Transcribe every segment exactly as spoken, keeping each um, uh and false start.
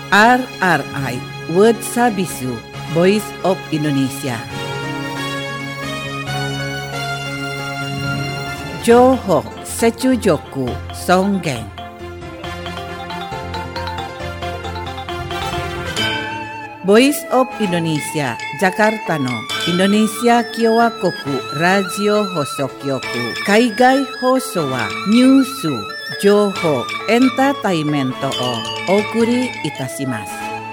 アールアールアイ World Service Voice of Indonesia。情報接続尊厳。Voice of Indonesia Jakartaのインドネシア共和国ラジオ放送局。海外放送はニュース、情報、エンターテインメントをお送りいたします。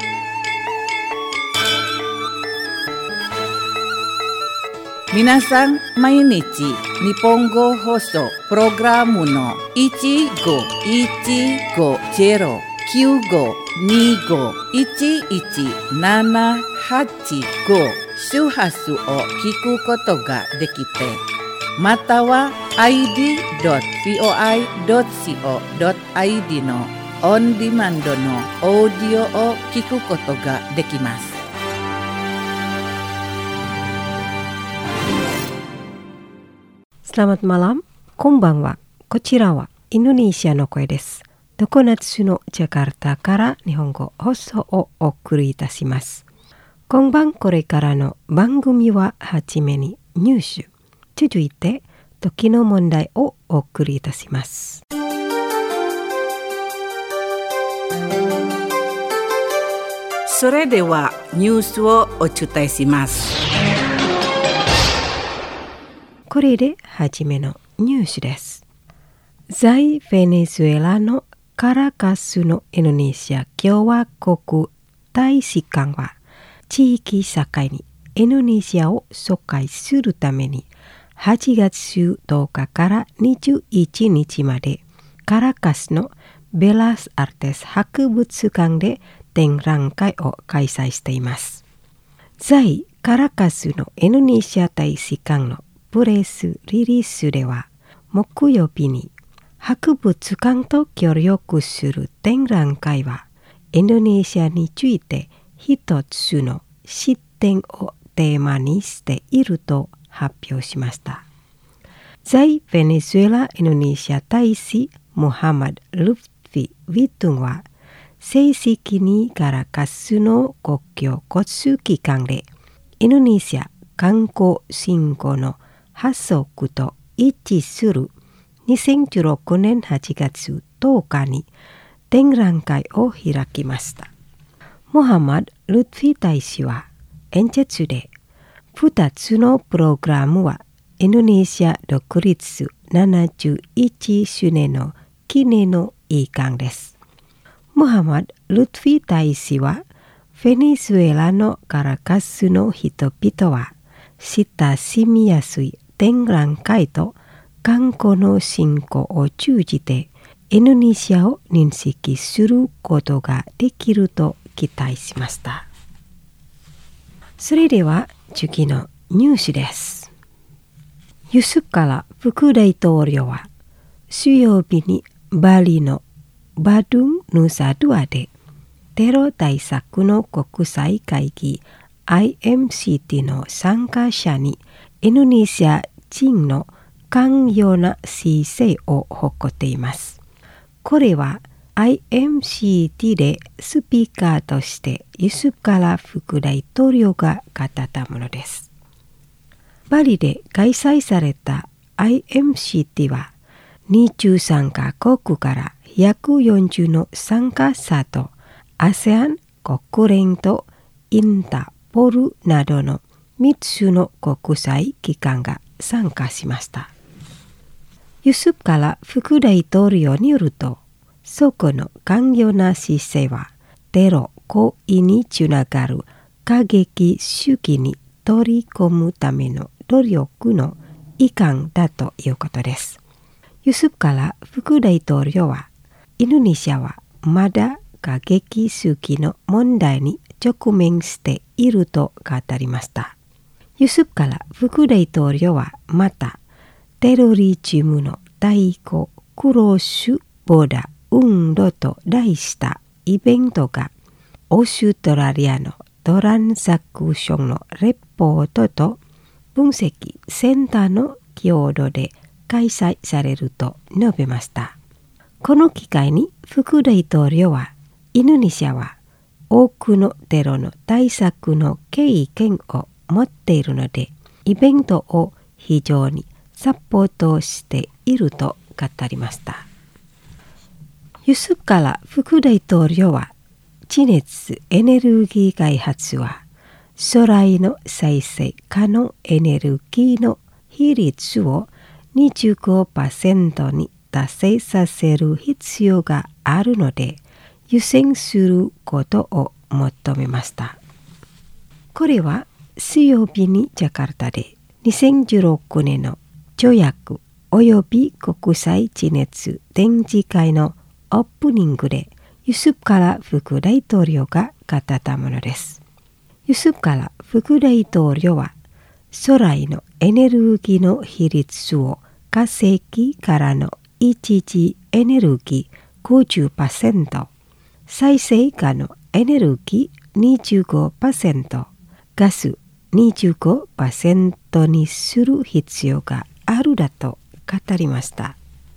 皆さん、毎日日本語放送プログラムのいちごいちごゼロ きゅうごにごいちいちななはちご周波数を聞くことができて、または アイディードットブイオアイドットシーオードットアイディー のオンディマンドのオーディオを聞くことができます。 Selamat malam, こんばんは。こちらはインドネシアの声です。常夏のジャカルタから日本語放送をお送りいたします。今晩これからの番組ははじめにニュース、続いて時の問題をお送りいたします。 それではニュースをお伝えします。 これではじめのニュースです。在ベネズエラのカラカスのインドネシア共和国大使館は地域社会にインドネシアを紹介するためにはちがつとおかからにじゅういちにちまでカラカスのベラスアルテス博物館で展覧会を開催しています。在カラカスのインドネシア大使館のプレスリリースでは木曜日に博物館と協力する展覧会はインドネシアについて一つの視点をテーマにしていると発表しました。在ベネズエラインドネシア大使ムハマド・ルフィ・ウィトゥンは正式にカラカスの公共交通機関でインドネシア観光振興の発足と一致するにせんじゅうろくねんはちがつとおかに展覧会を開きました。モハマド・ルトフィ大使は演説でふたつのプログラムはインドネシア独立ななじゅういちしゅうねんの記念の一環です。モハマド・ルトフィ大使はベネズエラのカラカスの人々は親しみやすい展覧会と観光の振興を通じてインドネシアを認識することができると期待しました。それでは次のニュースです。ユスフ・カラ副大統領は水曜日にバリのバドゥン・ヌサドゥアでテロ対策の国際会議 アイエムシーティー の参加者にインドネシア人の寛容な姿勢を誇っています。これは アイエムシーティー でスピーカーとしてユスフ・カラ副大統領が語ったものです。バリで開催された アイエムシーティー はにじゅうさんかこくからひゃくよんじゅうの参加者と アセアン 国連とインターポルなどのみっつの国際機関が参加しました。ユスフ・カラ副大統領によると、そこの寛容な姿勢はテロ行為につながる過激主義に取り込むための努力の一環だということです。ユスフ・カラ副大統領は、インドネシアはまだ過激主義の問題に直面していると語りました。ユスフ・カラ副大統領はまた、テロリズムの対抗クロスボーダー運動と題したイベントがオーストラリアのトランザクションのレポートと分析センターの共同で開催されると述べました。この機会に副大統領はインドネシアは多くのテロの対策の経験を持っているので、イベントを非常にサポートしていると語りました。ユスフカラ副大統領は、地熱エネルギー開発は将来の再生可能エネルギーの比率を にじゅうごパーセント に達成させる必要があるので、優先することを求めました。これは水曜日にジャカルタでにせんじゅうろくねんの条約および国際地熱展示会のオープニングでユスフカラ副大統領が語ったものです。ユスフカラ副大統領は、将来のエネルギーの比率を火星からの一次エネルギー ごじゅっパーセント、再生可能エネルギー にじゅうごパーセント、ガス にじゅうごパーセント にする必要があるだと語りました。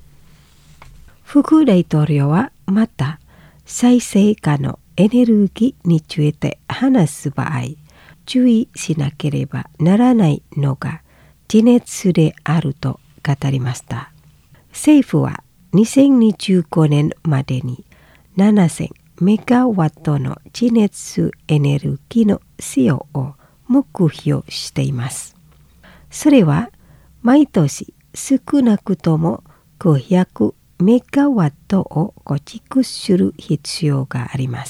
副大統領はまた、再生可能エネルギーについて話す場合、注意しなければならないのが地熱であると語りました。政府はにせんにじゅうごねんまでにななせんメガワットの地熱エネルギーの使用を目標しています。それは毎年少なくともごひゃくメガワットを構築する必要があります。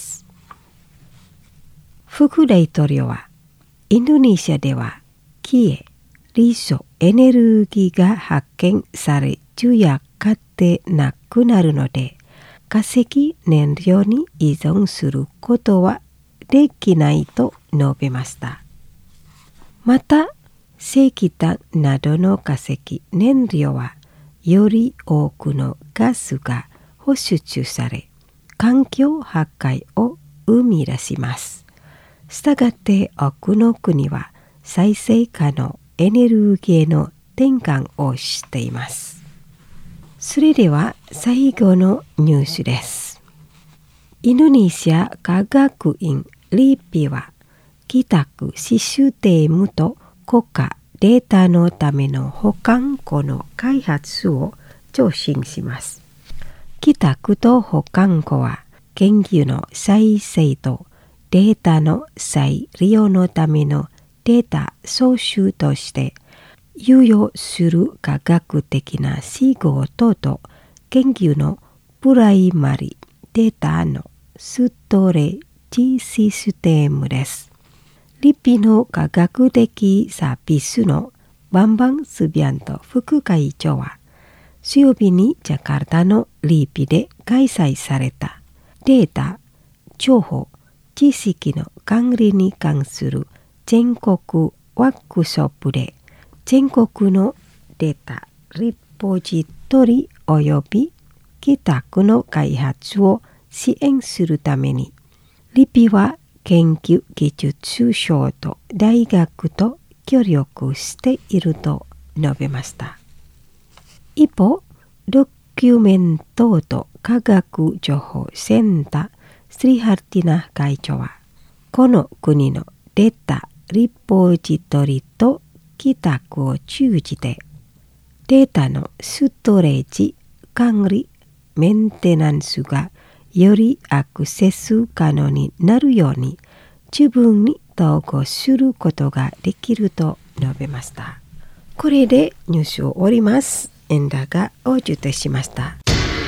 副大統領は、インドネシアでは気鋭、理想エネルギーが発見され昼夜かってなくなるので、化石燃料に依存することはできないと述べました。また、石炭などの化石燃料は、より多くのガスが放出され、環境破壊を生み出します。したがって多くの国は再生可能エネルギーへの転換をしています。それでは最後のニュースです。インドネシア科学院リピは、帰宅システムと国家データのための保管庫の開発を挑戦します。帰宅と保管庫は研究の再生とデータの再利用のためのデータ収集として有用する科学的な仕事と研究のプライマリデータのストレージシステムです。リピの科学的サービスのバンバン・スビアント副会長は、水曜日にジャカルタのリピで開催されたデータ、情報、知識の管理に関する全国ワークショップで、全国のデータリポジトリおよび帰宅の開発を支援するために、リピは研究技術省と大学と協力していると述べました。一方、ドキュメントと科学情報センタースリハルティナ会長は、この国のデータリポジトリと帰宅を通じて、データのストレージ、管理、メンテナンスがよりアクセス可能になるように十分に統合することができると述べました。これでニュースを終わります。エンダがお受けしました。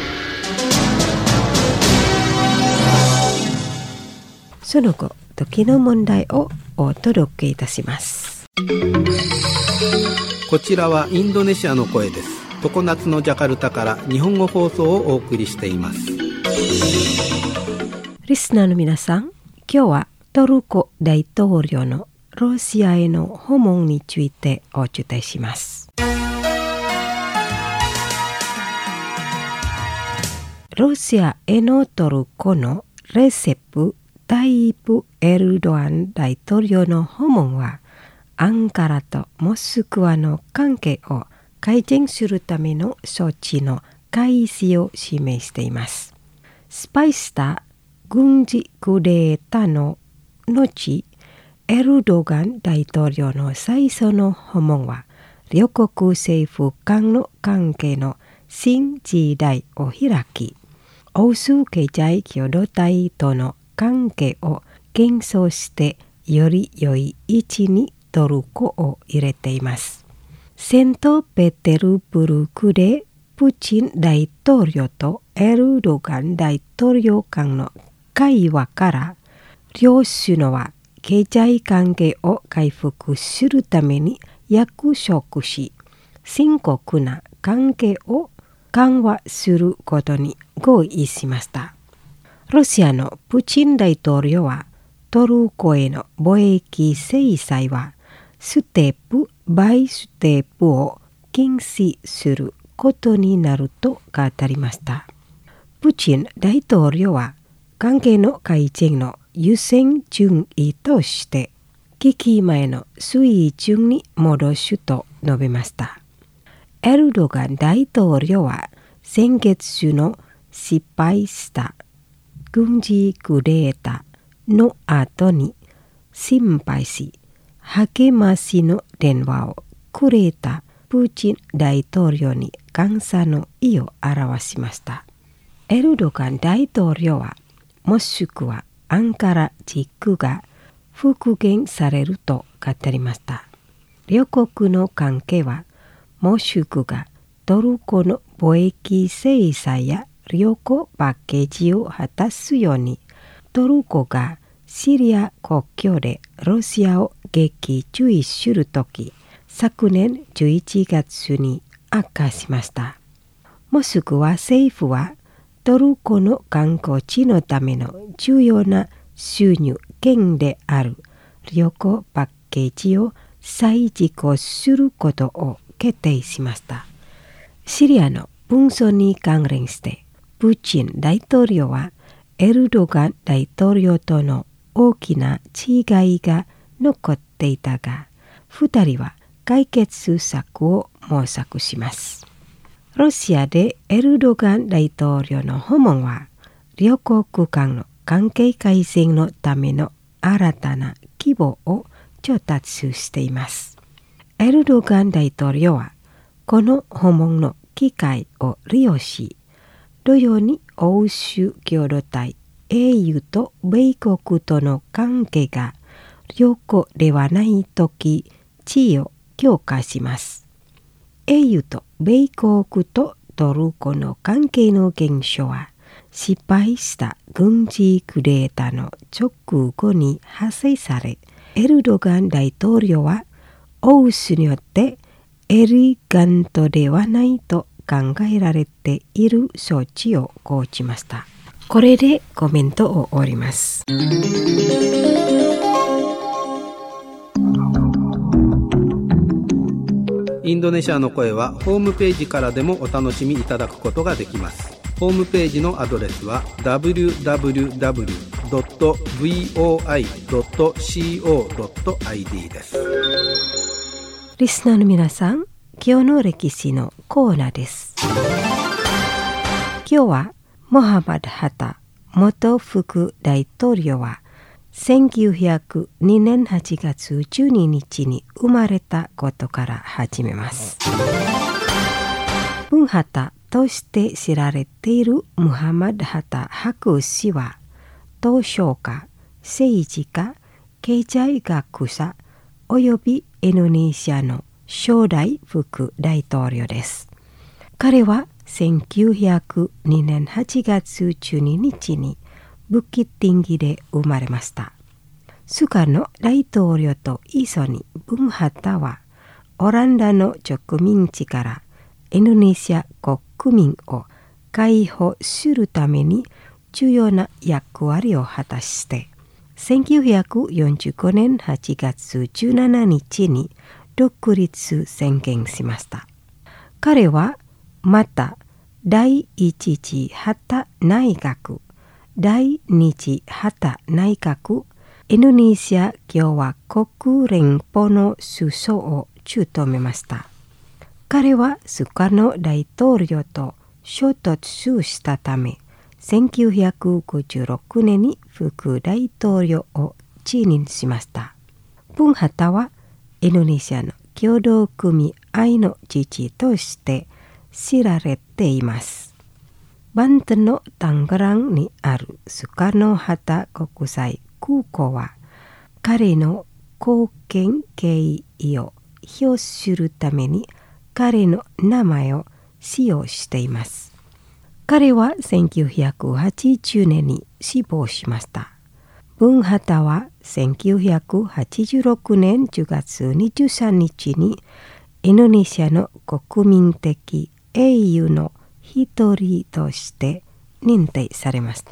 その後、時の問題をお届けいたします。 こちらはインドネシアの声です。常夏のジャカルタから日本語放送をお送りしています。 リスナーの皆さん、今日はトルコ大統領のロシアへの訪問についてお伝えします。ロシアへのトルコのレセプ・タイプ・エルドアン大統領の訪問は、アンカラとモスクワの関係を改善するための措置の開始を示しています。スパイスター軍事クーデターの後、エルドガン大統領の最初の訪問は、両国政府間の関係の新時代を開き、欧州経済共同体との関係を検証してより良い位置にトルコを入れています。セントペテルブルクでプーチン大統領とエルドガン大統領間の会話から両首脳は経済関係を回復するために約束し、深刻な関係を緩和することに合意しました。ロシアのプーチン大統領はトルコへの貿易制裁はステップバイステップを禁止することになると語りました。プーチン大統領は関係の改善の優先順位として危機前の水準に戻すと述べました。エルドガン大統領は先月の失敗した軍事クーデターの後に心配し、励ましの電話をくれたプーチン大統領に感謝の意を表しました。エルドガン大統領はモスクワ、アンカラ地区が復元されると語りました。両国の関係はモスクワがトルコの貿易制裁や旅行パッケージを果たすように、トルコがシリア国境でロシアを撃墜するとき、昨年じゅういちがつに悪化しました。モスクワ政府はトルコの観光地のための重要な収入源である旅行パッケージを再実行することを決定しました。シリアの紛争に関連してプーチン大統領はエルドガン大統領との大きな違いが残っていたが、二人は解決策を模索します。ロシアでエルドガン大統領の訪問は、両国間の関係改善のための新たな規模を調達しています。エルドガン大統領は、この訪問の機会を利用し、同様に欧州共同体 エーユー と米国との関係が良好ではないとき、地位を強化します。エーユー と米国とトルコの関係の減少は、失敗した軍事クーデターの直後に発生され、エルドガン大統領は欧州によってエレガントではないと考えられている措置を講じました。これでコメントを終わります。 インドネシアの声はホームページからでもお楽しみいただくことができます。ホームページのアドレスは ダブリューダブリューダブリュードットブイオーアイドットコードットアイディー です。 リスナーの皆さん、今日の歴史のコーナーです。今日はモハマド・ハタ元副大統領はせんきゅうひゃくにねんはちがつじゅうににちに生まれたことから始めます。フンハタとして知られているムハマド・ハタ博士は投資家、政治家、経済学者およびインドネシアの初代副大統領です。彼はせんきゅうひゃくにねんはちがつじゅうににちにブキッティンギで生まれました。スカの大統領と一緒にブンハタはオランダの植民地からインドネシア国民を解放するために重要な役割を果たしてせんきゅうひゃくよんじゅうごねんはちがつじゅうしちにちに独立宣言しました。彼はまた第一次ハタ内閣、第二次ハタ内閣、インドネシア共和国連邦の首相を務めました。彼はスカの大統領と衝突したため、 せんきゅうひゃくごじゅうろくねんに副大統領を辞任しました。プンハタはインドネシアの協同組合の父として知られています。バンタンのタンガランにあるスカノハタ国際空港は彼の貢献敬意を表するために彼の名前を使用しています。彼はせんきゅうひゃくはちじゅうねんに死亡しました。プンハタはせんきゅうひゃくはちじゅうろくねんじゅうがつにじゅうさんにちにインドネシアの国民的英雄の一人として認定されました。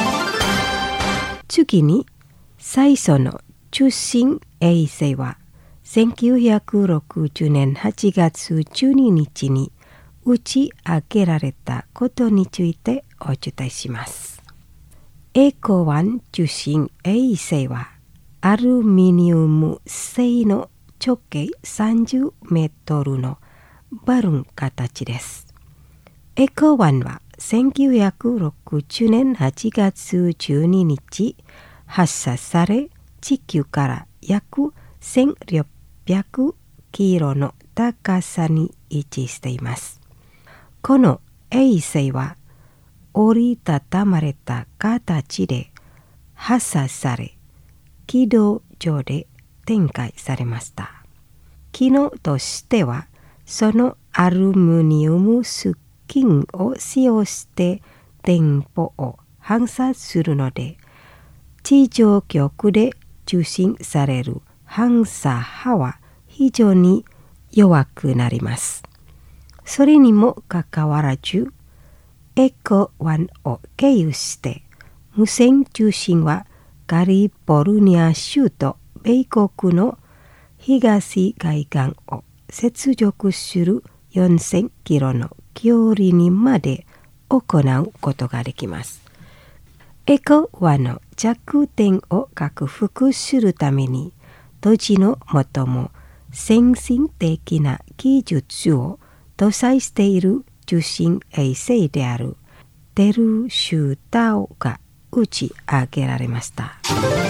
次に最初の中心衛星はせんきゅうひゃくろくじゅうねんはちがつじゅうににちに打ち上げられたことについてお伝えします。エコワン中心衛星はアルミニウム製の直径さんじゅうメートルのバルーン形です。エコワンはせんきゅうひゃくろくじゅうねんはちがつじゅうににち発射され、地球から約せんろっぴゃくキロの高さに位置しています。この衛星は折りたたまれた形で発射され、軌道上で展開されました。機能としては、そのアルミニウムスキンを使用して電波を反射するので、地上局で受信される反射波は非常に弱くなります。それにもかかわらず、エコワンを経由して無線通信はカリフォルニア州と米国の東海岸を接続するよんせんキロの距離にまで行うことができます。エコワンの弱点を克服するために、当時の最も先進的な技術を搭載している受信衛星であるテルシュータオが打ち上げられました。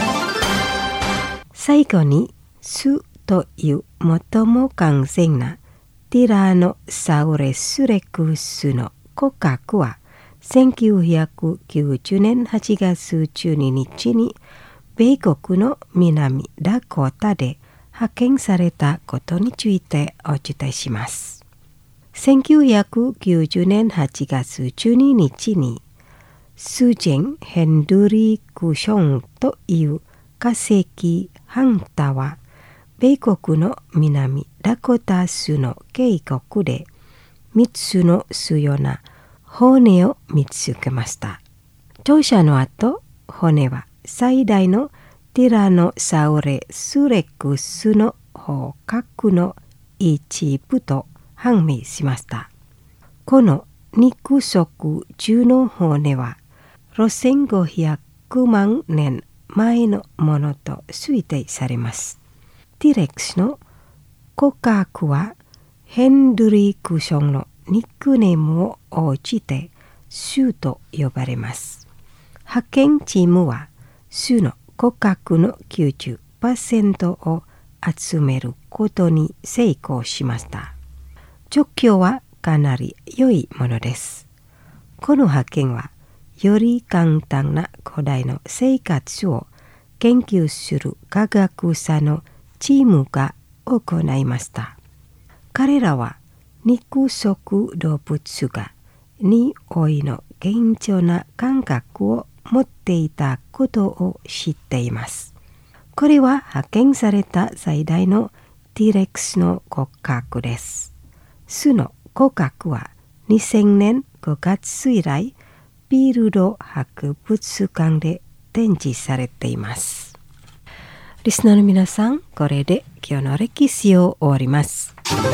最後にスという最も完全なティラノサウルスレクスの骨格はせんきゅうひゃくきゅうじゅうねんはちがつじゅうににちに米国の南ダコタで発見されたことについてお伝えします。せんきゅうひゃくきゅうじゅうねんはちがつじゅうににちにスジェン・ヘンドリークションという化石ハンターは米国の南ダコタ州の渓谷でみっつの主要な骨を見つけました。調査の後、骨は最大のティラノサウルスレクスの骨格の一部と判明しました。この肉食獣の骨はろくせんごひゃくまんねんまえのものと推定されます。ティレックスの骨格はヘンドリークションのニックネームを応じてシューと呼ばれます。発見チームはシューの骨格の きゅうじゅっパーセント を集めることに成功しました。状況はかなり良いものです。この発見はより簡単な古代の生活を研究する科学者のチームが行いました。彼らは肉食動物が匂いの顕著な感覚を持っていたことを知っています。これは発見された最大のティレックスの骨格です。巣の骨格はにせんねんごがつ以来ビルド博物館で展示されています。リスナーの皆さん、これで今日の歴史を終わります。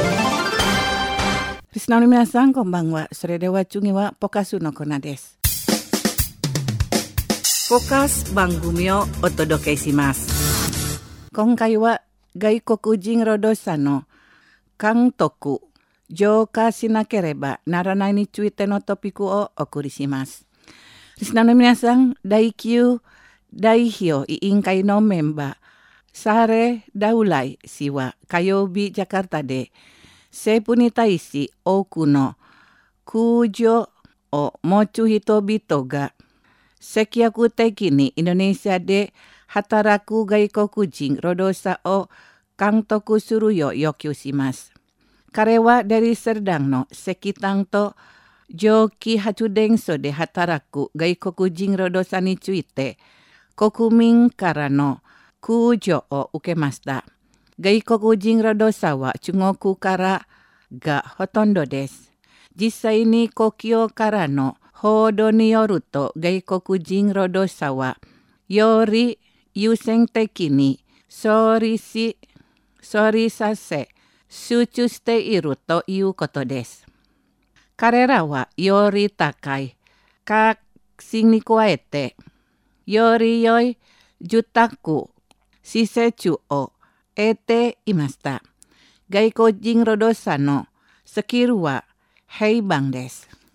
リスナーの皆さん、こんばんは。それでは次はポカスのコーナーです。ポカス番組をお届けします。今回は外国人労働者の監督、浄化しなければならないについてのトピックをお送りします。 リスナーの皆さん、だいきゅう代表委員会のメンバー、Sare Daulay氏は火曜日ジャカルタで政府に対し多くの空助を持つ人々が積極的にインドネシアで働く外国人労働者を監督するよう要求します。彼はデリセルダンの石炭と蒸気発電所で働く外国人労働者について国民からの空助を受けました。外国人労働者は中国からがほとんどです。実際に国境からの報道によると外国人労働者はより優先的に処理し、処理させ、集中しているということです。彼らはより高い価格に加えて、より良い住宅、施設を得ていました。外国人労働者のスキルは平凡です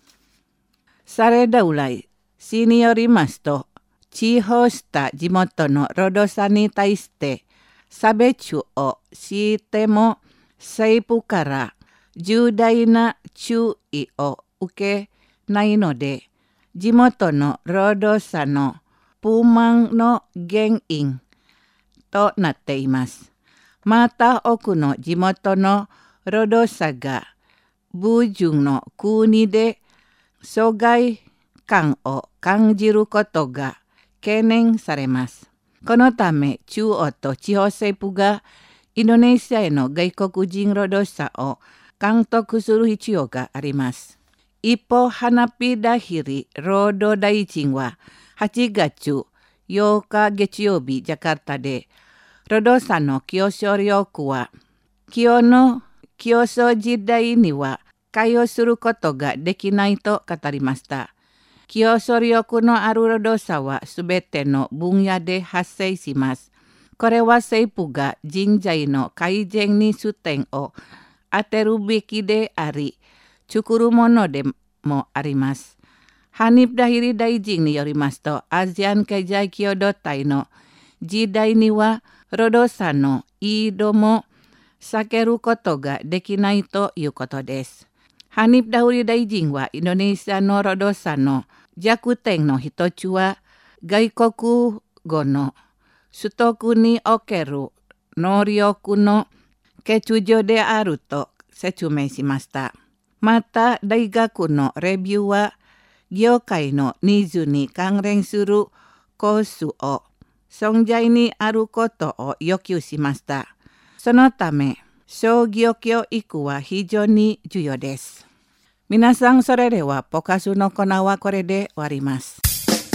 。Sare Daulay氏によりますと、地方した地元の労働者に対して差別をしても政府から重大な注意を受けないので、地元の労働者の不満の原因となっています。また多くの地元の労働者が矛盾の国で疎外感を感じることが懸念されます。このため中央と地方政府がインドネシアへの外国人労働者を監督する必要があります。一方、花火ダヒリ労働大臣ははちがつようか月曜日ジャカルタで労働者の競争力は今日の競争時代には対応することができないと語りました。競争力のある労働者はすべての分野で発生します。これは政府が人材の改善に焦点を当てるべきであり、作るものでもあります。ハニフ・ダヒリ大臣によりますと、アジアン経済共同体の時代には労働者の移動も避けることができないということです。ハニフ・ダヒリ大臣はインドネシアの労働者の弱点の一つは外国語の取得における能力の欠如であると説明しました。また大学のレビューは業界のニーズに関連するコースを存在にあることを要求しました。そのため商業教育は非常に重要です。皆さん、それではポカスのコーナーはこれで終わります。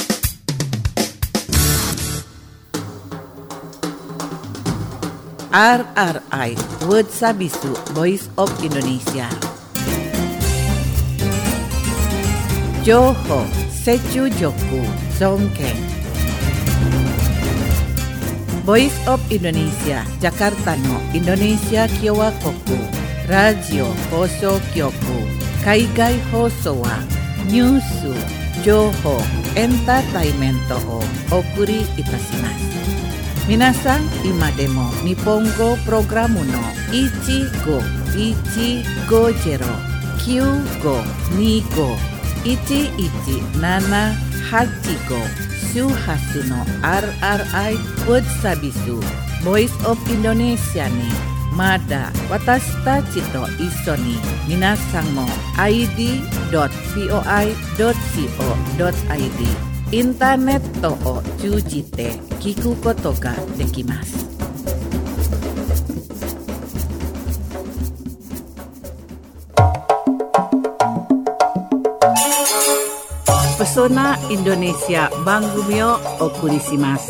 アールアールアイ Word Sabisu Voice of Indonesia 情報、接中力、尊敬 Voice of Indonesia ジャカルタのインドネシア共和国ラジオ放送局海外放送はニュース、情報、エンターテイメントをお送りいたします。皆さん、今でも日本語プログラムのいちごいちごゼロ きゅうごにご いちいちななはちご 周波数の アールアールアイ Word Sabisu Voice of Indonesia にまだ私たちと一緒に皆さんも アイディードットビーオーアイドットコードットアイディー インターネットを通じて聞くことができます。Pesona Indonesia番組をお送りします。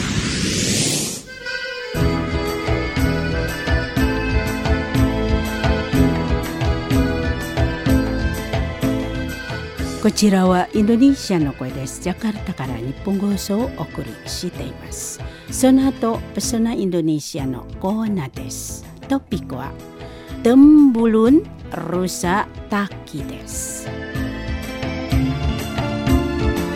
こちらはインドネシアの声です。ジャカルタから日本放送をお送りしています。その後、ペソナインドネシアのコーナーです。トピックはTembulun Rusa Takiです。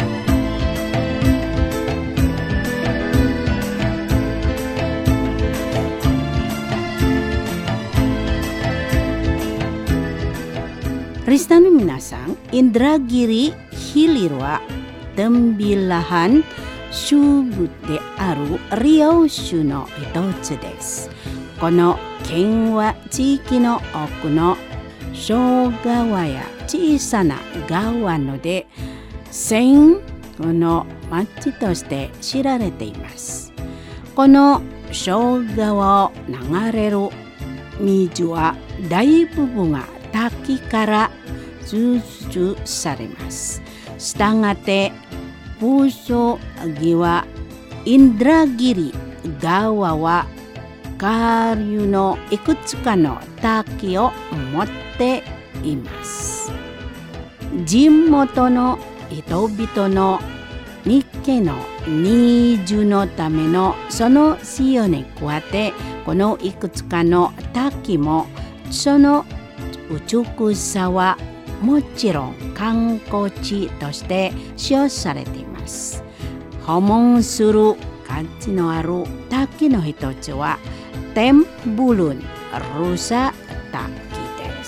リスナーの皆さん、インドラギリヒリルはtembilahan subuであるリオ州の一つです。この県は地域の奥の小川や小さな川ので千の町として知られています。この小川を流れる水は大部分が滝から抽出されます。したがって風所際インドラギリ川は下流のいくつかの滝を持っています。地元の人々の日系のニーズのためのその使用に加えて、このいくつかの滝もその美しさはもちろん観光地として使用されています。訪問する価値のある滝の一つはテンブルンルサ滝です。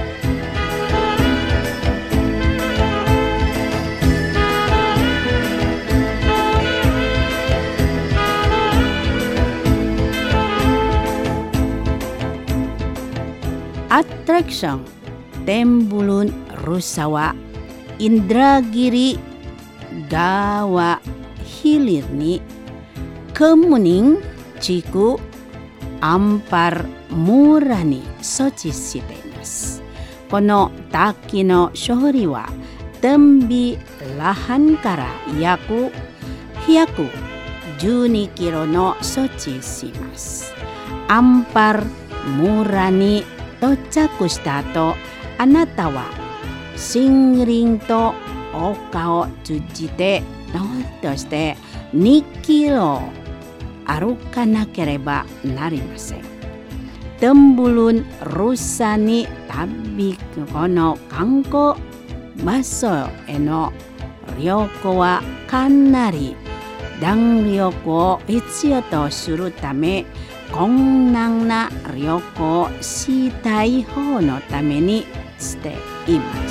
アトラクションテンブルンルサはインドラギリ川ヒリルにkemuning地区アンパル村に措置しています。この滝の勝利は天美ラハンから約ひゃくじゅうにキロの措置します。アンパル村に到着した後、あなたは森林と丘を通じてノートしてにキロ歩かなければなりません。テンブルンルサに旅この観光場所への旅行はかなり弾力を必要とするため、困難な旅行をしたい方のためにしています。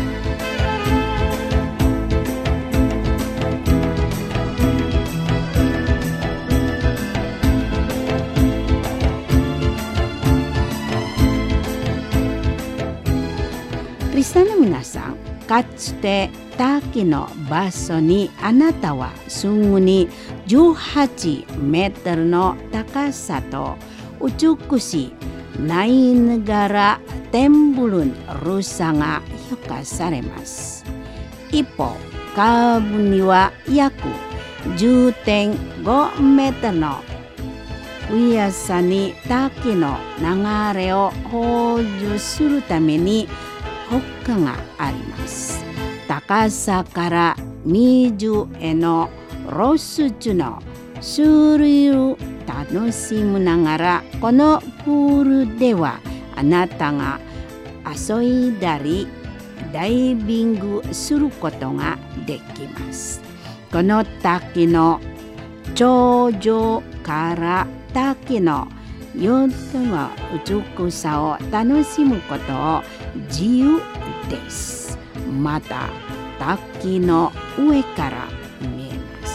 リスナーの皆さん、かつて滝の場所にあなたはすぐにじゅうはちメートルの高さと美しいナインガラテンブルンルサが評価されます。一方、下部には約 じゅうてんごメートルの上さに滝の流れを補助するために丘があります。高さから水への露出の種類を楽しみながら、このプールではあなたが遊いだりダイビングすることができます。この滝の頂上から滝のよっつの美しさを楽しむことを自由です。また滝の上から見えます。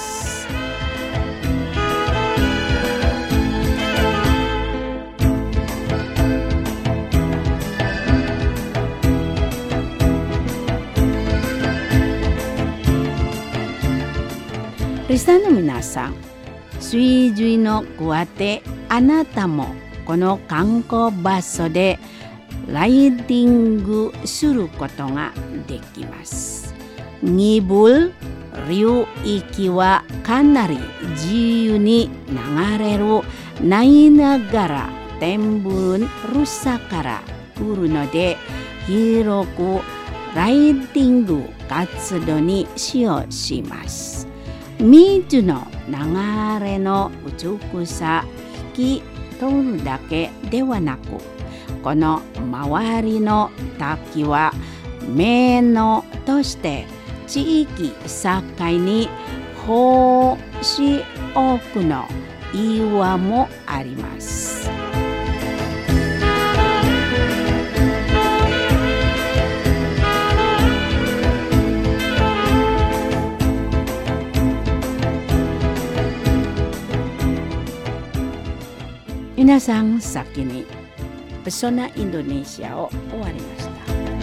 リスナーの皆さん、水準の加えてあなたもこの観光場所でライディングすることができます。ニブル流域はかなり自由に流れるナイナガラテンブルンルサから来るので、広くライディング活動に使用します。水の流れの美しさ引き取るだけではなく、この周りの滝は名のとして地域境に星多くの岩もあります。 皆さん先にペソナインドネシアを終わりました。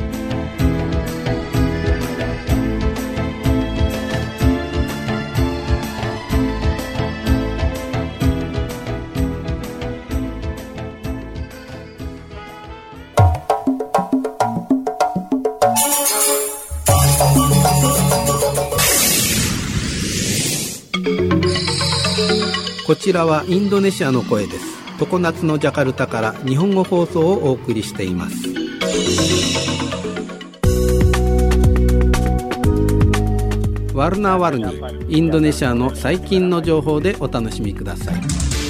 こちらはインドネシアの声です。常夏のジャカルタから日本語放送をお送りしています。ワルナワルニ、インドネシアの最近の情報でお楽しみください。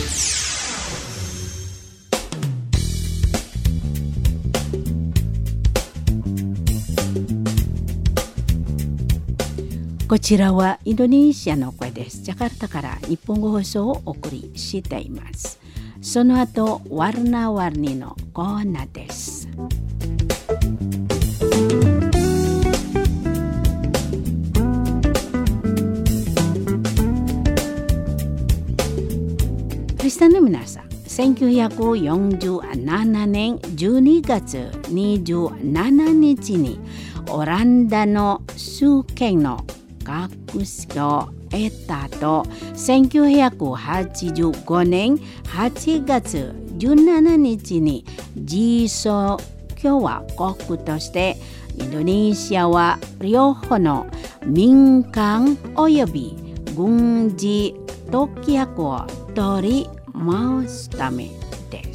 こちらはインドネシアの声です。ジャカルタから日本語放送をお送りしています。その後、ワルナワルニのコーナーです。リスナーの皆さん、せんきゅうひゃくよんじゅうななねんじゅうにがつにじゅうしちにちにオランダの数軒の学士を得た後、せんきゅうひゃくはちじゅうごねんはちがつじゅうしちにちに自称共和国としてインドネシアは両方の民間および軍事特約を取り回すためです。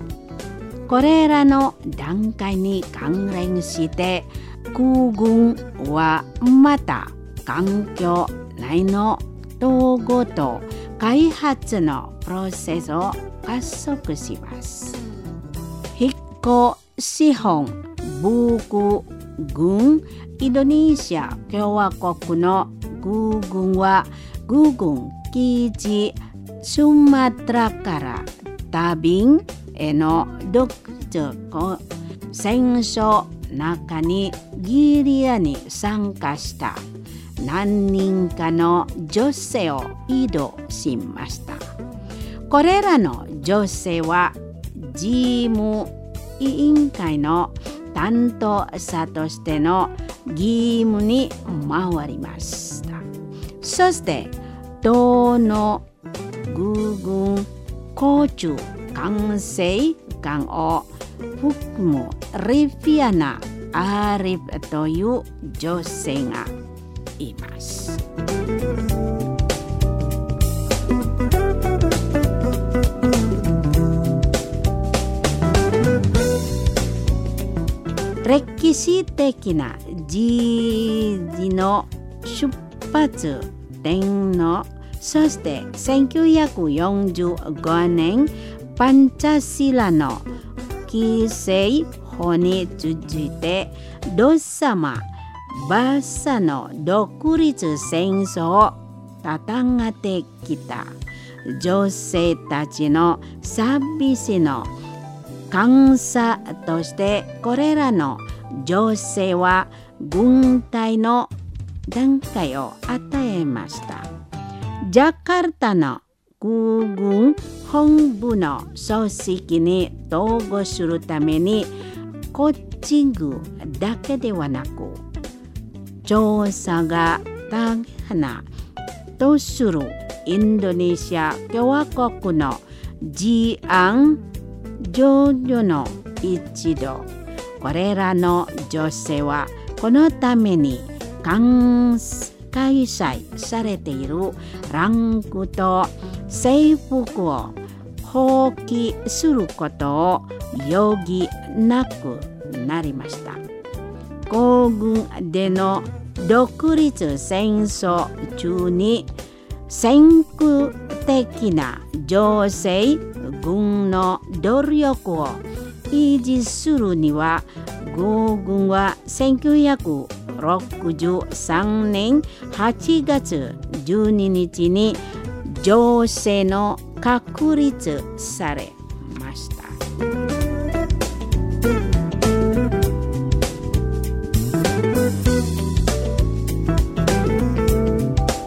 これらの段階に関連して空軍はまた環境内の統合と開発のプロセスを加速します。筆行資本防空軍インドネシア共和国の空軍は空軍基地スマトラからダビンへの独自戦争中にギリアに参加した何人かの女性を移動しました。これらの女性は事務委員会の担当者としての義務に回りました。そして党の空軍航空管制官を含むリフィアナ・アリフという女性がいます。歴史的な時事の出発点の、そしてせんきゅうひゃくよんじゅうごねんパンチャシラの規制法についてロサマバッサの独立戦争を戦ってきた女性たちのサービスの感謝として、これらの女性は軍隊の段階を与えました。ジャカルタの空軍本部の組織に統合するためにコーチングだけではなく、調査が大変なとするインドネシア共和国の治安上々の一同、これらの女性はこのために開催されているランクと制服を放棄することを余儀なくなりました。皇軍での独立戦争中に先駆的な女性軍の努力を維持するには、皇軍はせんきゅうひゃくろくじゅうさんねんはちがつじゅうににちに女性の確立されました。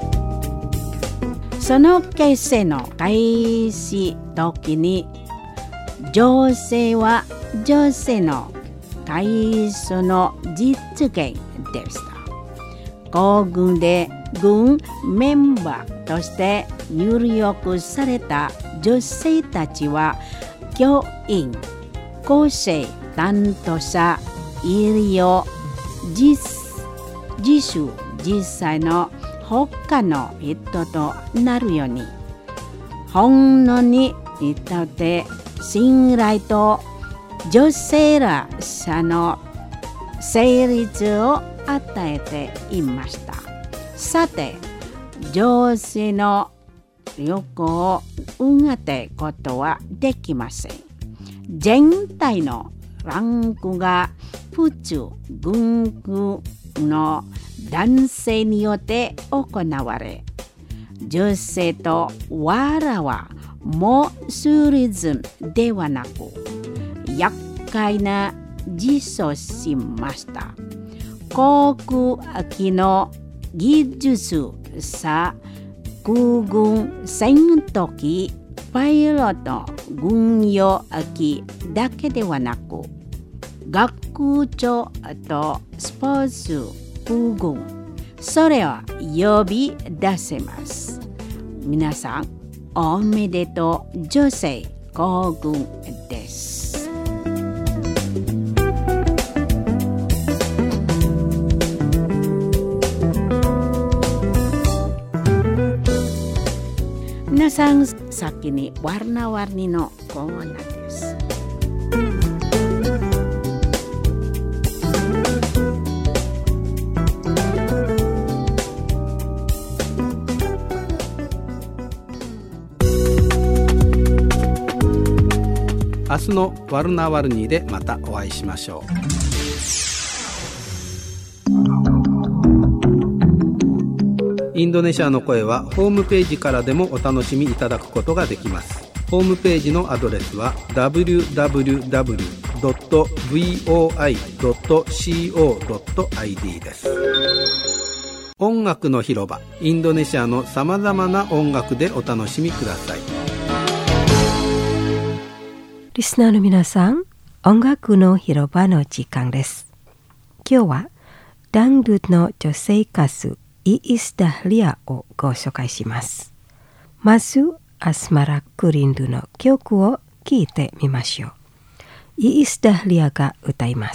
その結成の開始時に情勢は女性の体操の実現でした。皇軍で軍メンバーとして入力された女性たちは教員、厚生担当者、医療、実自主実際の他の人となるように、本能に至って信頼と女性ら者の成立を与えていました。さて、女性の旅行をうてことはできません。全体のランクが普通軍区の男性によって行われ、女性とわらはモスリズムではなく厄介な実装しました。航空機の技術さ、空軍戦闘機、パイロット、軍用機だけではなく、学長とスポーツ空軍、それを呼び出せます。皆さん、おめでとう女性空軍です。皆さん、先にwarna-warniのコーナーです。 明日のワルナワルニーでまたお会いしましょう。インドネシアの声はホームページからでもお楽しみいただくことができます。ホームページのアドレスは ダブリューダブリューダブリュードットブイオーアイドットコードットアイディー です。音楽の広場、インドネシアのさまざまな音楽でお楽しみください。 リスナーの皆さん、音楽の広場の時間です。今日はダンドゥの女性歌手イイス・ダフリアをご紹介します。まず、アスマラ・クリンドの曲を聴いてみましょう。イイス・ダフリアが歌います。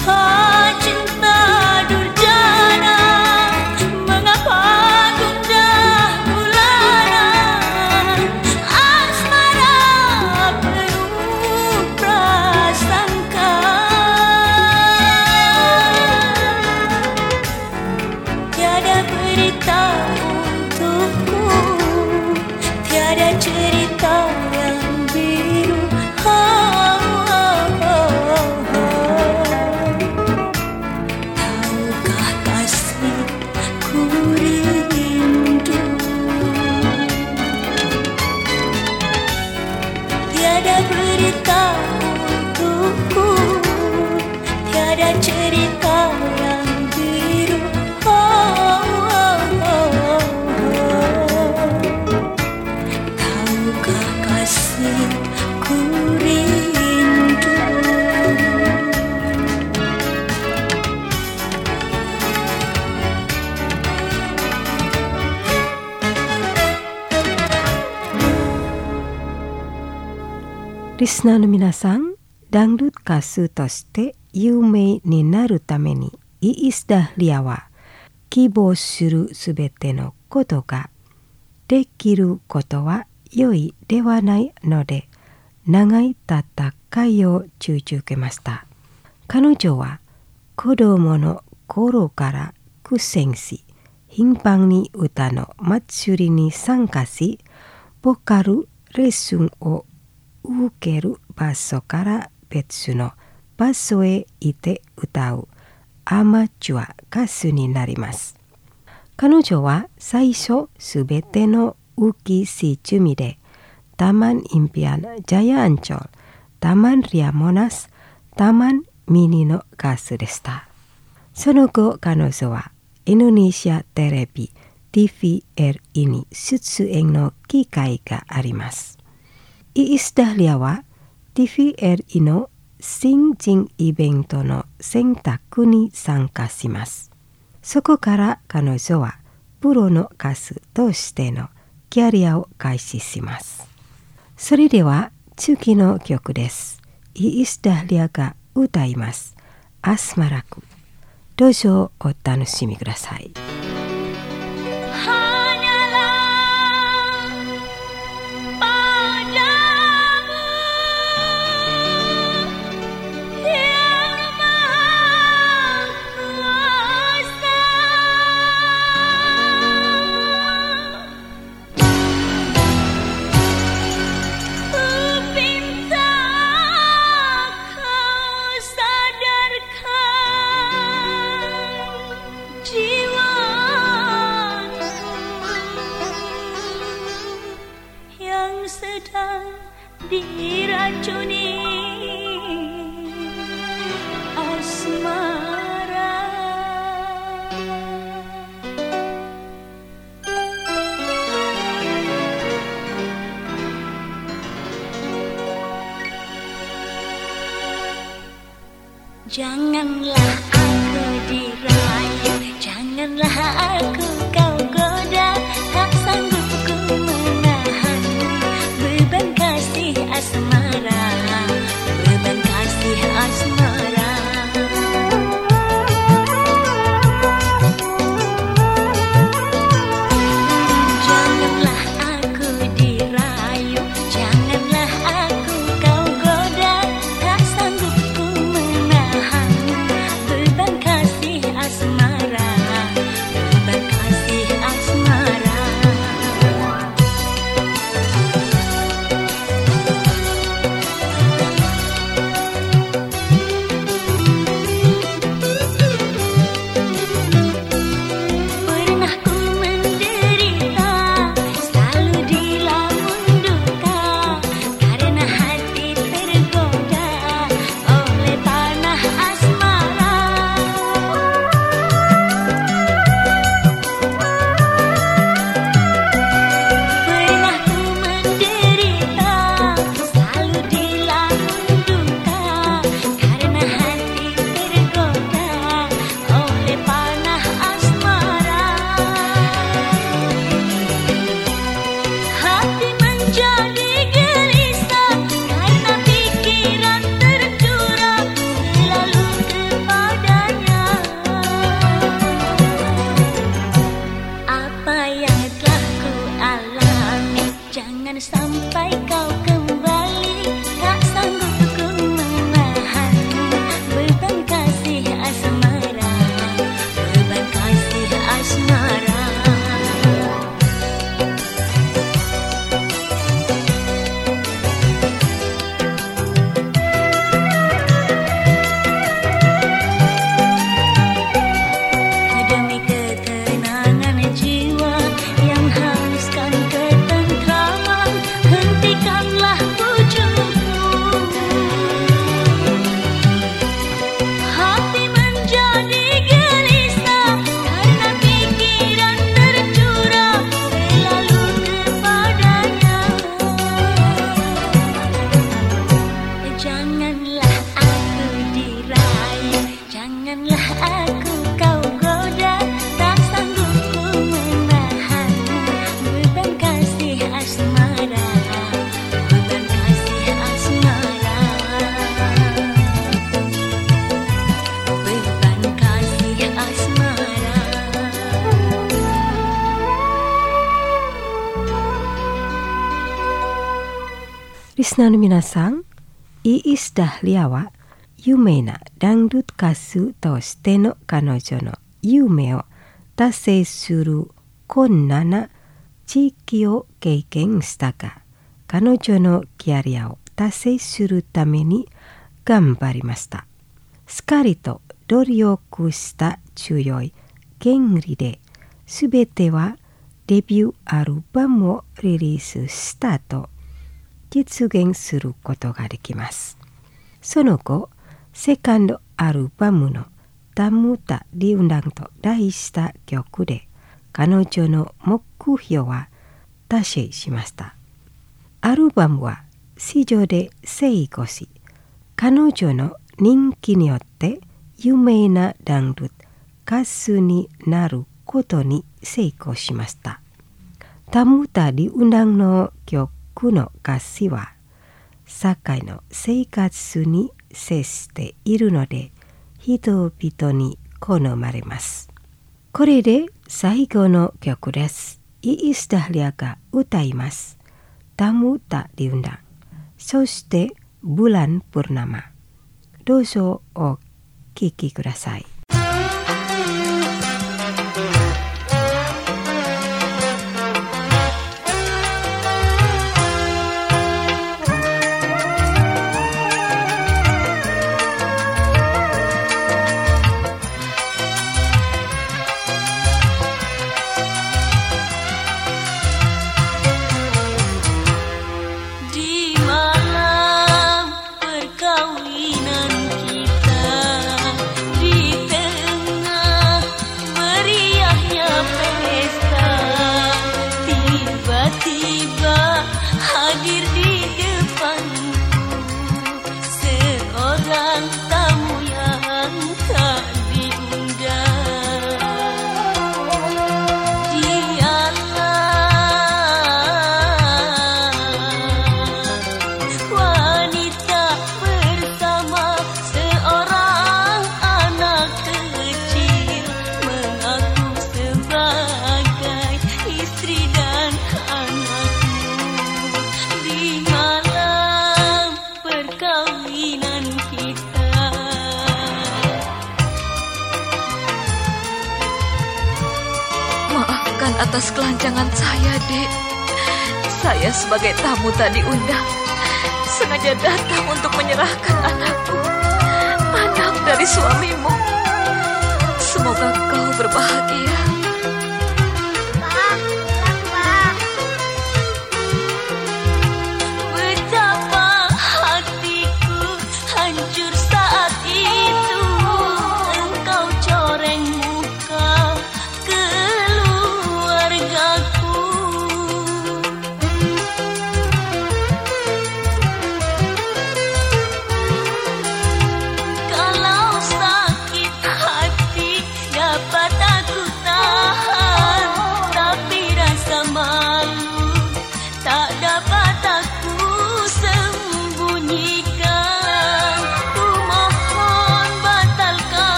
リスナーの皆さん、dangdut歌手として有名になるためにイースダリアは希望するすべてのことができることは良いではないので長い戦いを続けました。彼女は子供の頃から苦戦し、頻繁に歌の祭りに参加し、ボーカルレッスンを受ける場所から別の場所へ行って歌うアマチュア歌手になります。彼女は最初すべての浮きし趣味でTaman Impian Jaya Ancol、Taman Ria Monas、Taman Miniの歌手でした。その後彼女はインドネシアテレビ ティーブイエル に出演の機会があります。イースダリアは ティーブイエル の新人イベントの選択に参加します。そこから彼女はプロの歌手としてのキャリアを開始します。それでは次の曲です。イースダリアが歌います。アスマラク。どうぞお楽しみください。 diracuni asmara. Janganlah aku dirayu, janganlah aku kau goda, tak sanggup ku menahan beban kasih asmara, beban kasih asmara. Janganlah aku dirayu, janganlah aku kau goda, tak sanggup ku menahan beban リスナーの皆さん、Iis Dahliaは有名なダンドゥッ歌手としての彼女の夢を達成する困難な地域を経験したが、彼女のキャリアを達成するために頑張りました。しっかりと努力した強い原理で、すべてはデビューアルバムをリリースしたと実現することができます。その後、セカンドアルバムのTamu Tak Diundangと題した曲で、彼女の目標は達成しました。アルバムは市場で成功し、彼女の人気によって有名なダンドゥ歌手になることに成功しました。Tamu Tak Diundangの曲の歌詞は、社会の生活に接しているので、人々に好まれます。これで最後の曲です。Iis Dahliaが歌います。Tamu Tak Diundang。そしてBulan Purnama。どうぞお聴きください。 Atas kelancangan saya, Dek. Saya sebagai tamu tak diundang, sengaja datang untuk menyerahkan anakku, anak dari suamimu. Semoga kau berbahagia. Betapa hatiku hancur saat itu engkau coreng muka keluargaku. Kalau sakit hati dapat aku tahu.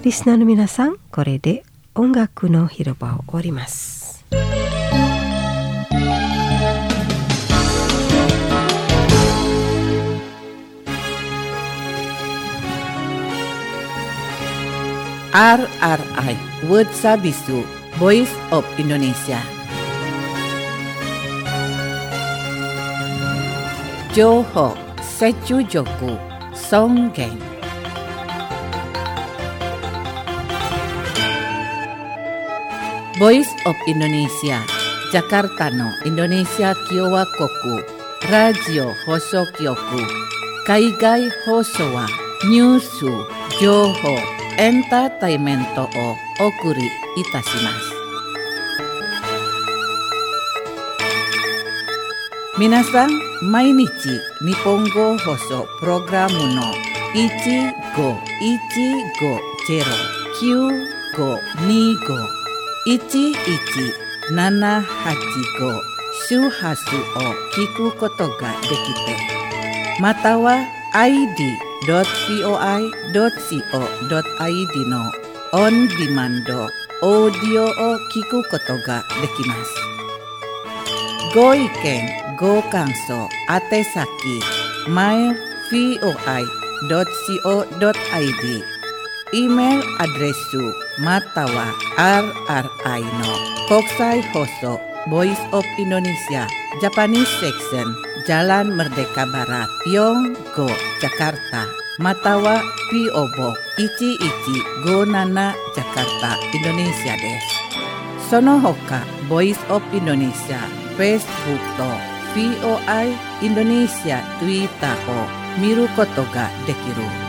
リスナーの皆さん、これで音楽の広場を終わります。 アールアールアイWord Sabisu Voice of Indonesia. Johor Secujoku Songgeng. Voice of Indonesia Jakarta no Indonesia Kiowa Koku Radio Hosokyoku Kaigai Hosowa Nyusu Johor Entertainment o okuri itashimasu. Minasan, mainichi Nippongo Hoso Programu no ichi go ichi go zero kyu go ni go ichi ichi nana hachi go shuhasu o kiku koto ga dekite. Matawa I D dot voi dot co dot id no on demand audio o kiku koto ga dekimasu. Go iken go kanso atesaki mail voi dot co dot id email adresu matawa rri no Kokusai Hoso Voice of Indonesia Japanese Section Jalan Merdeka Barat Yonggo Jakarta Matawa P O Box ichi ichi go nana Jakarta Indonesia desu. Sono hoka Voice of Indonesia Facebook to V O I Indonesia Twitter o miru koto ga dekiru.